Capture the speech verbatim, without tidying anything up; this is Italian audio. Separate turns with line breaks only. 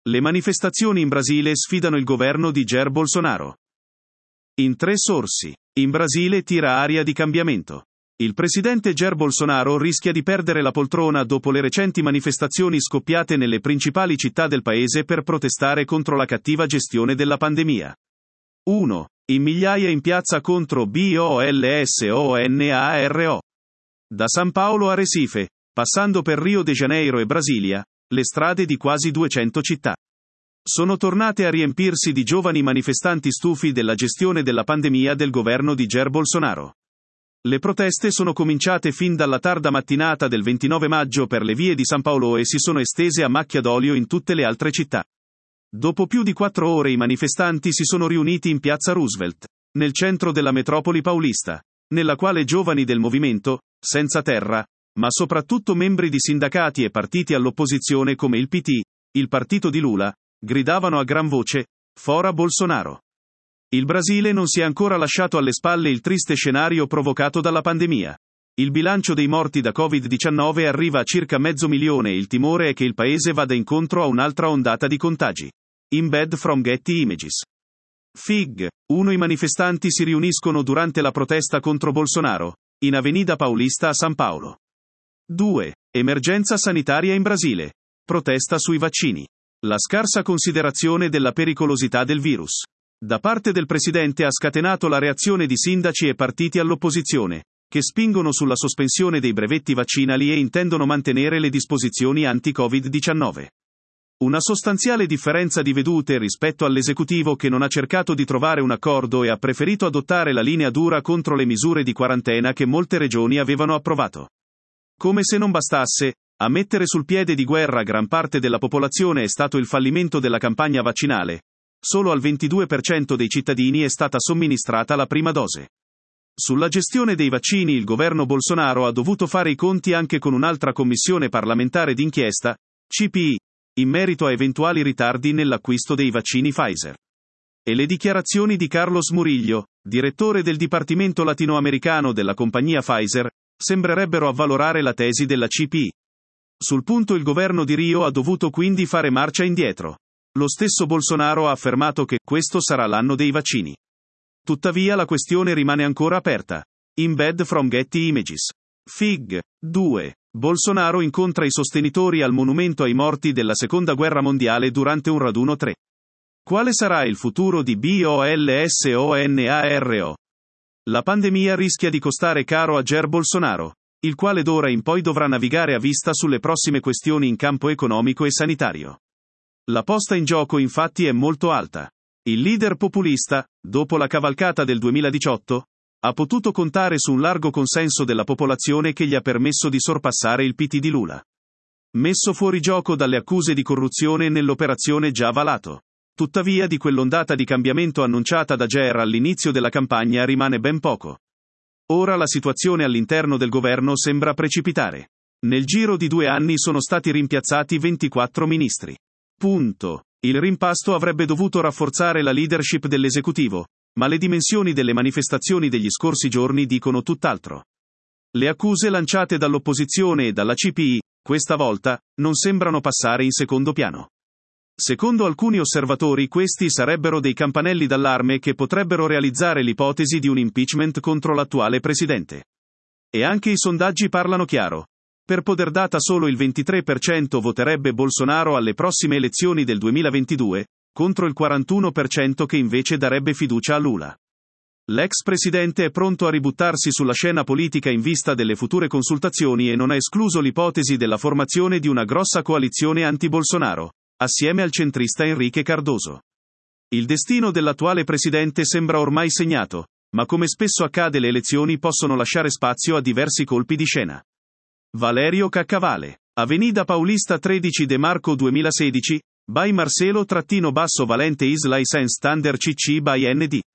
Le manifestazioni in Brasile sfidano il governo di Jair Bolsonaro. In tre sorsi. In Brasile tira aria di cambiamento. Il presidente Jair Bolsonaro rischia di perdere la poltrona dopo le recenti manifestazioni scoppiate nelle principali città del paese per protestare contro la cattiva gestione della pandemia. uno. In migliaia in piazza contro Bolsonaro. Da San Paolo a Recife, passando per Rio de Janeiro e Brasilia, le strade di quasi duecento città sono tornate a riempirsi di giovani manifestanti stufi della gestione della pandemia del governo di Jair Bolsonaro. Le proteste sono cominciate fin dalla tarda mattinata del ventinove maggio per le vie di San Paolo e si sono estese a macchia d'olio in tutte le altre città. Dopo più di quattro ore i manifestanti si sono riuniti in piazza Roosevelt, nel centro della metropoli paulista, nella quale giovani del movimento, senza terra, ma soprattutto membri di sindacati e partiti all'opposizione come il P T, il partito di Lula, gridavano a gran voce: "Fora Bolsonaro". Il Brasile non si è ancora lasciato alle spalle il triste scenario provocato dalla pandemia. Il bilancio dei morti da covid diciannove arriva a circa mezzo milione e il timore è che il paese vada incontro a un'altra ondata di contagi. Embed from Getty Images. Fig. uno I manifestanti si riuniscono durante la protesta contro Bolsonaro, in Avenida Paulista a San Paolo. due. Emergenza sanitaria in Brasile. Protesta sui vaccini. La scarsa considerazione della pericolosità del virus da parte del presidente ha scatenato la reazione di sindaci e partiti all'opposizione, che spingono sulla sospensione dei brevetti vaccinali e intendono mantenere le disposizioni anti-covid diciannove. Una sostanziale differenza di vedute rispetto all'esecutivo che non ha cercato di trovare un accordo e ha preferito adottare la linea dura contro le misure di quarantena che molte regioni avevano approvato. Come se non bastasse, a mettere sul piede di guerra gran parte della popolazione è stato il fallimento della campagna vaccinale. Solo al ventidue per cento dei cittadini è stata somministrata la prima dose. Sulla gestione dei vaccini il governo Bolsonaro ha dovuto fare i conti anche con un'altra commissione parlamentare d'inchiesta, C P I, in merito a eventuali ritardi nell'acquisto dei vaccini Pfizer. E le dichiarazioni di Carlos Murillo, direttore del Dipartimento Latinoamericano della compagnia Pfizer, sembrerebbero avvalorare la tesi della C P I. Sul punto il governo di Rio ha dovuto quindi fare marcia indietro. Lo stesso Bolsonaro ha affermato che questo sarà l'anno dei vaccini. Tuttavia la questione rimane ancora aperta. Embed from Getty Images. Fig. due. Bolsonaro incontra i sostenitori al monumento ai morti della Seconda Guerra Mondiale durante un raduno. tre. Quale sarà il futuro di Bolsonaro? La pandemia rischia di costare caro a Jair Bolsonaro, il quale d'ora in poi dovrà navigare a vista sulle prossime questioni in campo economico e sanitario. La posta in gioco infatti è molto alta. Il leader populista, dopo la cavalcata del duemiladiciotto, ha potuto contare su un largo consenso della popolazione che gli ha permesso di sorpassare il P T di Lula. Messo fuori gioco dalle accuse di corruzione nell'operazione già avalato. Tuttavia di quell'ondata di cambiamento annunciata da Jair all'inizio della campagna rimane ben poco. Ora la situazione all'interno del governo sembra precipitare. Nel giro di due anni sono stati rimpiazzati ventiquattro ministri. Punto. Il rimpasto avrebbe dovuto rafforzare la leadership dell'esecutivo, ma le dimensioni delle manifestazioni degli scorsi giorni dicono tutt'altro. Le accuse lanciate dall'opposizione e dalla C P I, questa volta, non sembrano passare in secondo piano. Secondo alcuni osservatori questi sarebbero dei campanelli d'allarme che potrebbero realizzare l'ipotesi di un impeachment contro l'attuale presidente. E anche i sondaggi parlano chiaro. Per poter data solo il ventitré per cento voterebbe Bolsonaro alle prossime elezioni del duemilaventidue, contro il quarantuno per cento che invece darebbe fiducia a Lula. L'ex presidente è pronto a ributtarsi sulla scena politica in vista delle future consultazioni e non ha escluso l'ipotesi della formazione di una grossa coalizione anti-Bolsonaro, assieme al centrista Enrique Cardoso. Il destino dell'attuale presidente sembra ormai segnato, ma come spesso accade le elezioni possono lasciare spazio a diversi colpi di scena. Valerio Caccavale. Avenida Paulista tredici de Marco duemilasedici, by Marcelo-Valente is License Under C C by N D.